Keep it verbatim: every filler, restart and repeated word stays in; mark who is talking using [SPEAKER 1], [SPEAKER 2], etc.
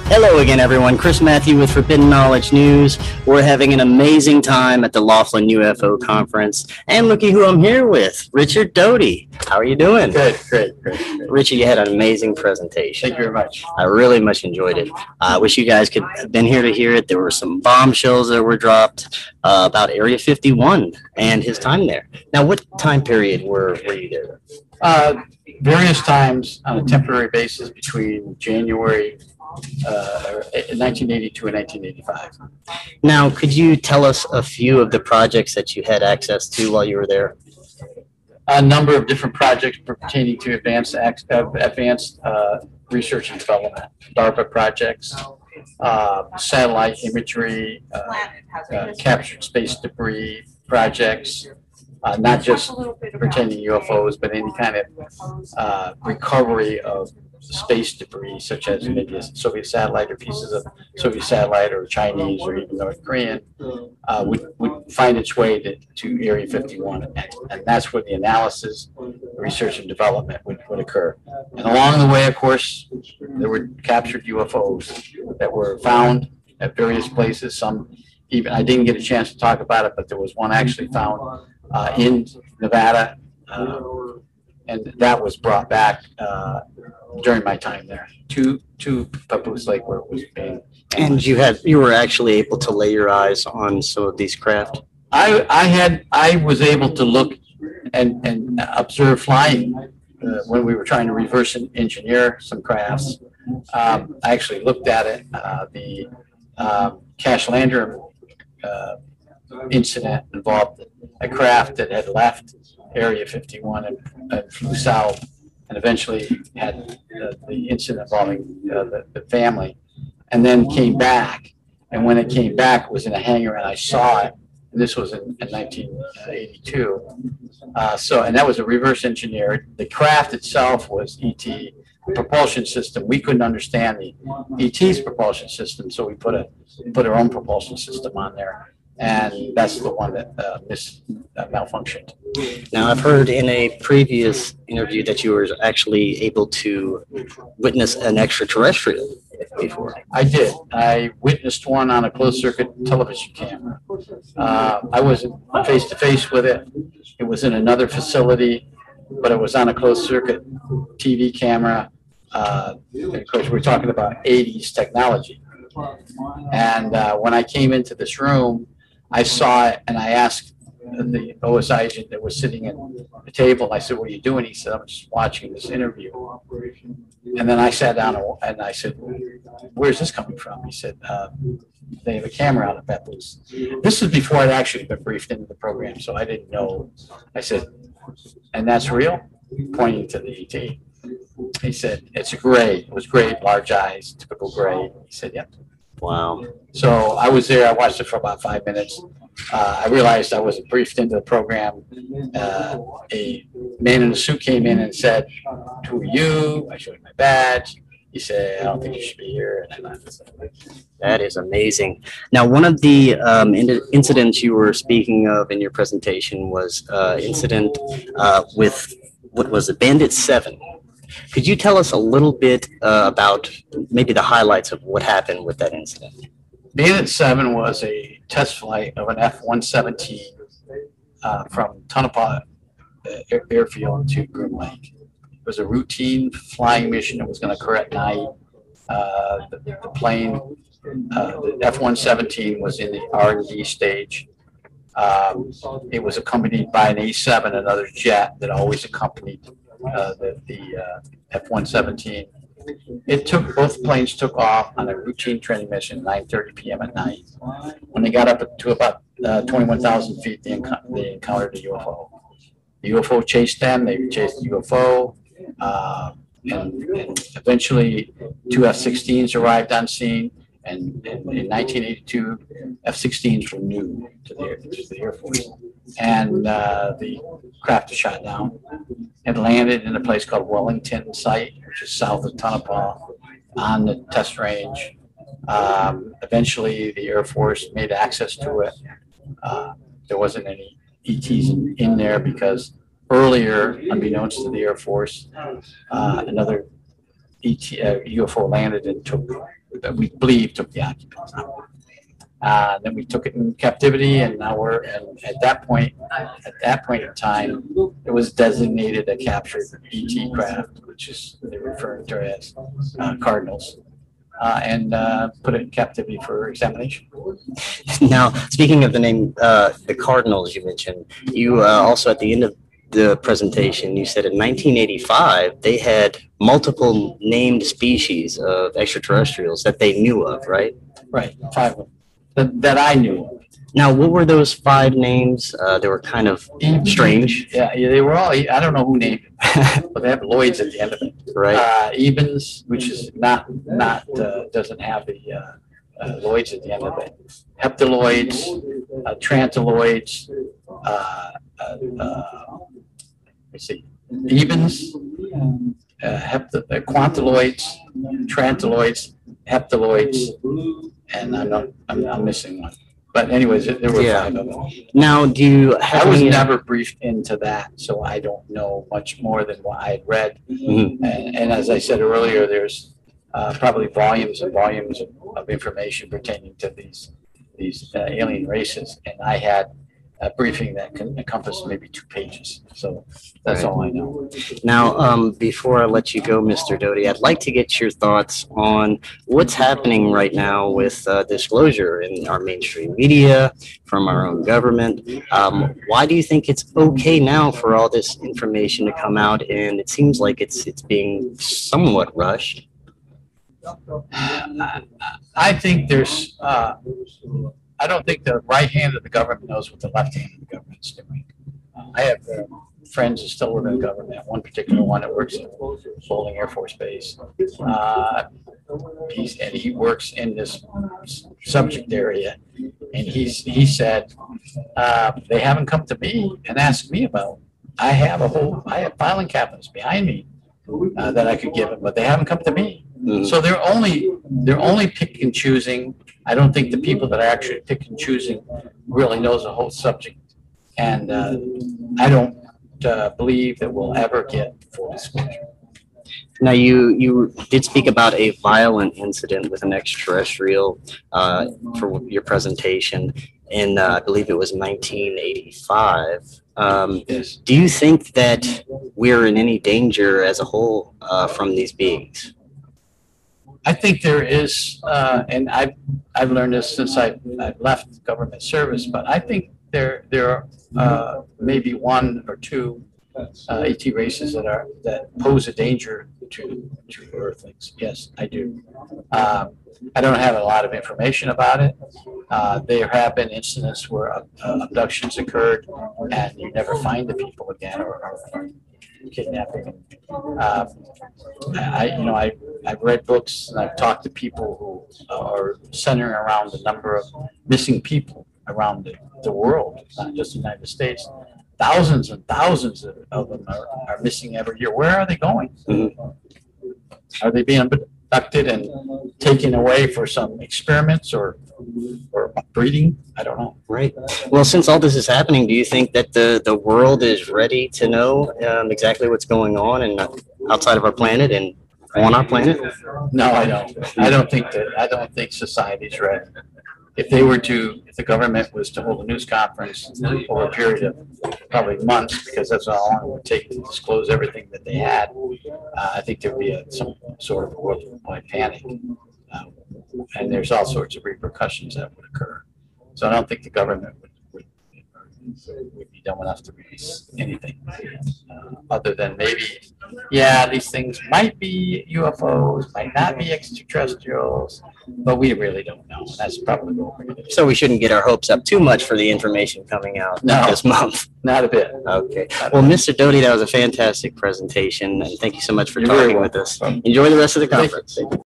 [SPEAKER 1] Hello again, everyone. Chris Matthew with Forbidden Knowledge News. We're having an amazing time at the Laughlin U F O Conference. And looky who I'm here with, Richard Doty. How are you doing?
[SPEAKER 2] Good, great, great, great.
[SPEAKER 1] Richard, you had an amazing presentation.
[SPEAKER 2] Thank you very much.
[SPEAKER 1] I really much enjoyed it. I uh, wish you guys could have been here to hear it. There were some bombshells that were dropped uh, about Area fifty-one and his time there. Now, what time period were, were you there?
[SPEAKER 2] Uh, various times on a temporary basis between January Uh, nineteen eighty-two and nineteen eighty-five.
[SPEAKER 1] Now, could you tell us a few of the projects that you had access to while you were there?
[SPEAKER 2] A number of different projects pertaining to advanced uh, advanced uh, research and development, DARPA projects, uh, satellite imagery, uh, uh, captured space debris projects, uh, not just pertaining to U F Os, but any kind of uh, recovery of space debris, such as maybe a Soviet satellite or pieces of Soviet satellite or Chinese or even North Korean, uh, would, would find its way to, to Area fifty-one. And, and that's where the analysis, research and development would, would occur. And along the way, of course, there were captured U F Os that were found at various places. Some even, I didn't get a chance to talk about it, but there was one actually found uh, in Nevada. Uh, and that was brought back uh, during my time there to to Papoose Lake, where it was being.
[SPEAKER 1] And you had you were actually able to lay your eyes on some of these craft.
[SPEAKER 2] I I had I was able to look and and observe flying uh, when we were trying to reverse engineer some crafts. Um, I actually looked at it. Uh, the uh, Cash Landrum uh, incident involved a craft that had left Area fifty-one and, and flew south, and eventually had uh, the incident involving uh, the, the family, and then came back. And when it came back, it was in a hangar, and I saw it. And this was in, in nineteen eighty-two. Uh, so, and that was a reverse engineered. The craft itself was E T. The propulsion system, we couldn't understand the E T's propulsion system, so we put a put our own propulsion system on there. And that's the one that uh, mis uh, malfunctioned.
[SPEAKER 1] Now, I've heard in a previous interview that you were actually able to witness an extraterrestrial before.
[SPEAKER 2] I did. I witnessed one on a closed-circuit television camera. Uh, I wasn't face-to-face with it. It was in another facility, but it was on a closed-circuit T V camera. Uh, of course, we're talking about eighties technology. And uh, when I came into this room, I saw it, and I asked the O S I agent that was sitting at the table, I said, "What are you doing?" He said, "I'm just watching this interview." And then I sat down and I said, "Where's this coming from?" He said, uh, "They have a camera out at Papoose." This is before I'd actually been briefed into the program, so I didn't know. I said, "And that's real?" Pointing to the E T. He said, "It's a gray. It was gray, large eyes, typical gray." He said, "Yep."
[SPEAKER 1] Wow.
[SPEAKER 2] So I was there. I watched it for about five minutes. Uh, I realized I wasn't briefed into the program. Uh, a man in a suit came in and said, "Who are you?" I showed him my badge. He said, "I don't think you should be here." And I left.
[SPEAKER 1] That is amazing. Now, one of the um, in incidents you were speaking of in your presentation was uh, incident uh, with, what was it, Bandit seven. Could you tell us a little bit uh, about maybe the highlights of what happened with that incident?
[SPEAKER 2] Bandit seven was a test flight of an F one seventeen uh, from Tonopah Air Airfield to Groom Lake. It was a routine flying mission that was going to occur at night. Uh, the, the plane, uh, the F one seventeen was in the R and D stage. Um, it was accompanied by an A seven, another jet that always accompanied Uh, the, the uh, F one seventeen. It took, both planes took off on a routine training mission, nine thirty p m at night. When they got up to about uh, twenty-one thousand feet, they, enc they encountered a U F O. The U F O chased them, they chased the U F O, uh, and, and eventually two F sixteens arrived on scene. And in, in nineteen eighty-two, F sixteens were new to the, to the Air Force. And uh, the craft was shot down and landed in a place called Wellington Site, which is south of Tonopah, on the test range. Um, eventually, the Air Force made access to it. Uh, there wasn't any E Ts in, in there because earlier, unbeknownst to the Air Force, uh, another E T, uh, U F O landed and took that we believe took the occupants. Uh, then we took it in captivity, and now we're, and at that point, at that point in time, it was designated a captured E T craft, which is, they're referring to as uh, Cardinals, uh, and uh, put it in captivity for examination.
[SPEAKER 1] Now, speaking of the name, uh, the Cardinals you mentioned, you uh, also at the end of the presentation, you said in nineteen eighty-five, they had multiple named species of extraterrestrials that they knew of, right?
[SPEAKER 2] Right, five of them. That, that I knew of.
[SPEAKER 1] Now, what were those five names? Uh, they were kind of strange.
[SPEAKER 2] Yeah, yeah, they were all, I don't know who named them, but they have Lloyd's at the end of it.
[SPEAKER 1] Right.
[SPEAKER 2] Uh, Ebens, which is not, not, uh, doesn't have the, uh, uh, Lloyd's at the end of it. Heptaloids, uh, Trantiloids, uh, uh, uh, let's see, Ebens, uh, hept, uh, Quantiloids, Trantiloids, Heptaloids, and I'm not, I'm, I'm missing one. But anyways, there were
[SPEAKER 1] Yeah.
[SPEAKER 2] five of them.
[SPEAKER 1] Now, do you
[SPEAKER 2] I
[SPEAKER 1] have
[SPEAKER 2] was
[SPEAKER 1] any-
[SPEAKER 2] never briefed into that, so I don't know much more than what I had read.
[SPEAKER 1] Mhm.
[SPEAKER 2] And, and as I said earlier, there's uh, probably volumes and volumes of, of information pertaining to these these uh, alien races. And I had a briefing that can encompass maybe two pages. So that's
[SPEAKER 1] Right.
[SPEAKER 2] all I know.
[SPEAKER 1] Now, um, before I let you go, Mister Doty, I'd like to get your thoughts on what's happening right now with uh, disclosure in our mainstream media, from our own government. Um, why do you think it's okay now for all this information to come out? And it seems like it's it's being somewhat rushed.
[SPEAKER 2] I I think there's, uh, I don't think the right hand of the government knows what the left hand of the government's doing. Uh, I have uh, friends who still work in the government, one particular one that works at Bowling Air Force Base. Uh, he's, and he works in this subject area. And he's, he said, uh, they haven't come to me and asked me about, I have a whole, I have filing cabinets behind me uh, that I could give them, but they haven't come to me.
[SPEAKER 1] Mhm.
[SPEAKER 2] So they're only, they're only pick and choosing. I don't think the people that are actually pick and choosing really knows the whole subject. And uh, I don't uh, believe that we'll ever get full disclosure.
[SPEAKER 1] Now, you, you did speak about a violent incident with an extraterrestrial uh, for your presentation in, uh, I believe it was nineteen eighty-five. Um,
[SPEAKER 2] Yes.
[SPEAKER 1] do you think that we're in any danger as a whole uh, from these beings?
[SPEAKER 2] I think there is, uh, and I've, I've learned this since I, I've left government service, but I think there, there are uh, maybe one or two uh, E T races that are, that pose a danger to, to Earthlings. Yes, I do. Um, I don't have a lot of information about it. Uh, there have been incidents where uh, abductions occurred and you never find the people again, or, or, or kidnapping. Um, I, you know, I, I've read books and I've talked to people who are centering around the number of missing people around the, the world, not just the United States. Thousands and thousands of, of them are, are missing every year. Where are they going?
[SPEAKER 1] Mhm.
[SPEAKER 2] Are they being abducted and taken away for some experiments or, or breeding? I don't know.
[SPEAKER 1] Right. Well, since all this is happening, do you think that the, the world is ready to know um, exactly what's going on and outside of our planet and on our planet?
[SPEAKER 2] No, I don't. I don't think that, I don't think society's ready. If they were to, if the government was to hold a news conference over a period of probably months, because that's how long it would take to disclose everything that they had, uh, I think there'd be a, some sort of worldwide panic. Uh, and there's all sorts of repercussions that would occur. So I don't think the government would, would, would be dumb enough to release anything, uh, other than maybe, yeah, these things might be U F Os, might not be extraterrestrials, but we really don't know. That's probably what we're gonna do.
[SPEAKER 1] So we shouldn't get our hopes up too much for the information coming out
[SPEAKER 2] No.
[SPEAKER 1] this month.
[SPEAKER 2] Not a bit.
[SPEAKER 1] Okay. Well, Mister Doty, that was a fantastic presentation, and thank you so much for
[SPEAKER 2] You're very
[SPEAKER 1] talking with us.
[SPEAKER 2] welcome.
[SPEAKER 1] Enjoy the rest of the
[SPEAKER 2] Thank you.
[SPEAKER 1] conference.